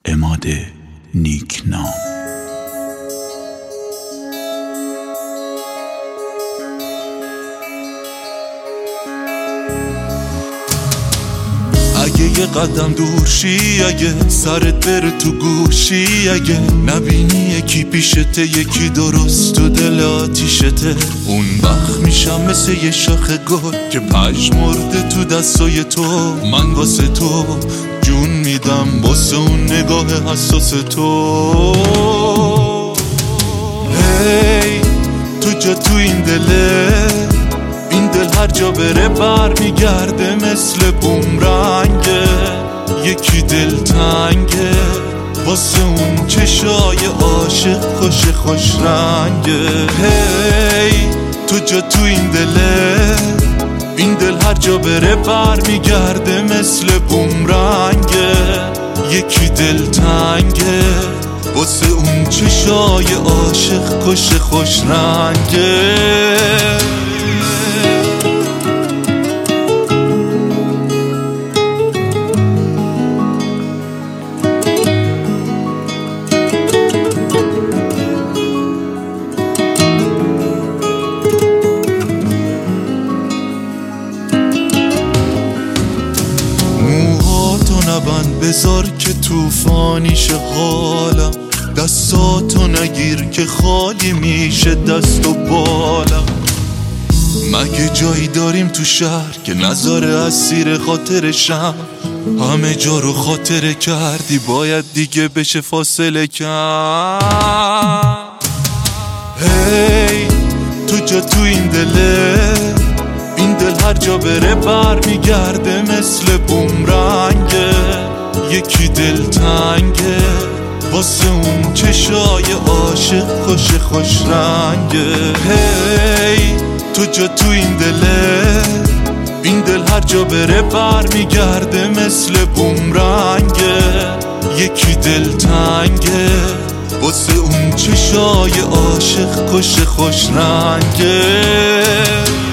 عماد نیکنام. اگه یه قدم دور شی، اگه سرت بره تو گوشی، اگه نبینی یکی پیشته یکی درست و دل آتیشته، اون وقت میشم مثل یه شاخ گل که پژمرده تو دستای تو. من واسه تو جون میدم، واسه اون نگاه حساس تو. هی تو جا تو این دله، این دل هر جا بره بر میگرده مثل بومرنگه. یکی دل تنگه واسه اون چشای عاشق خوش رنگه. هی تو جا تو این دله، این دل هر جا بره بر میگرده مثل بومرنگه. یکی دل تنگه واسه اون چشای عاشق خوش رنگه. بذار که توفانیش حالم، دستاتو نگیر که خالی میشه دست و بالم. مگه جایی داریم تو شهر که نذاره اسیر خاطرشم؟ همه جا رو خاطره کردی، باید دیگه بشه فاصله کم. هی تو جا تو این دله، این دل هر جا بره بر میگرده مثل بومرنگه. یکی دل تنگه واسه اون چشای عاشق خوش رنگه. هی تو جا تو این دله، این دل هر جا بره بر میگرده مثل بومرنگه. یکی دل تنگه واسه اون چشای عاشق خوش رنگه.